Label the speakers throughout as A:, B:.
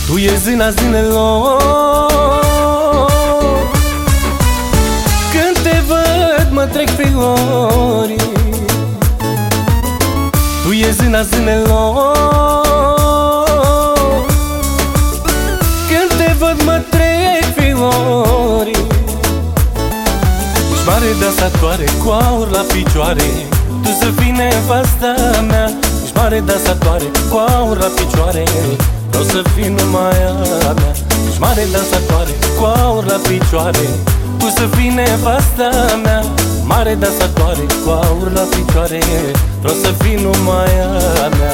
A: Tu e zâna zânelor. Când te văd mă trec priorii. Tu e zâna zânelor. Când te văd mă trec priorii. Ești mare dansatoare cu aur la picioare. Tu să fii nevasta mea. Ești mare dansatoare cu aur la picioare. Vreau să fii numai a mea. Ești mare dansatoare cu aur la picioare. Tu să fii nevasta mea. Mare dansatoare cu aur la picioare. Vreau să fii numai a mea.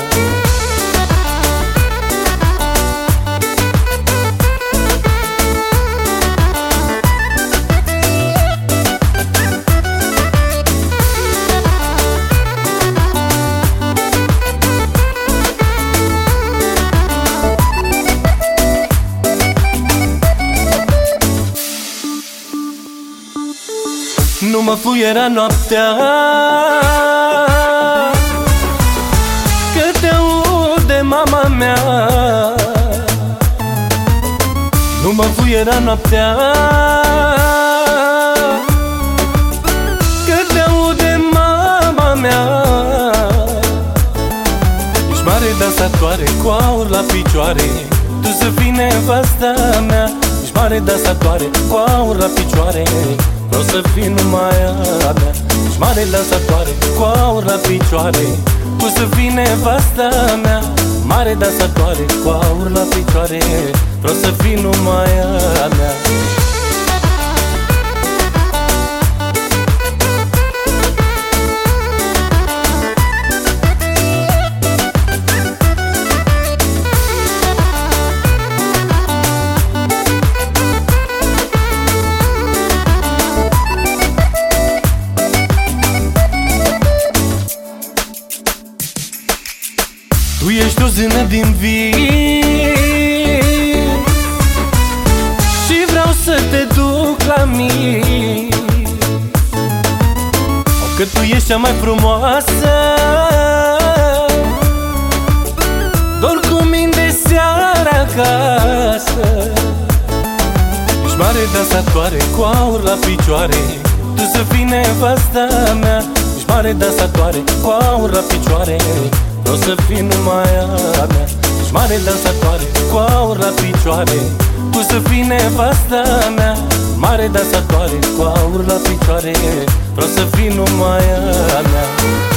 A: Nu mă fluiera noaptea, că te aud de mama mea. Nu mă fluiera noaptea, că te aud de mama mea. Ești mare dansatoare cu aur la picioare. Tu să fii nevasta mea. Ești mare dansatoare cu aur la picioare. Vreau să fii numai a mea. Ești mare dansatoare cu aur la picioare. Tu să fii nevasta mea. Mare dansatoare cu aur la picioare. Vreau să fii numai a mea. Tu ești o zână din vis și vreau să te duc la mine. Că tu ești cea mai frumoasă. Dorm cu mine de seară acasă. Ești mare dansatoare cu aur la picioare. Tu să fii nevasta mea. Ești mare dansatoare cu aur la picioare. Vreau să fii numai a mea. Ești mare dansatoare cu aur la picioare. Tu să fii nevasta mea. Mare dansatoare cu aur la picioare. Vreau să fii numai a mea.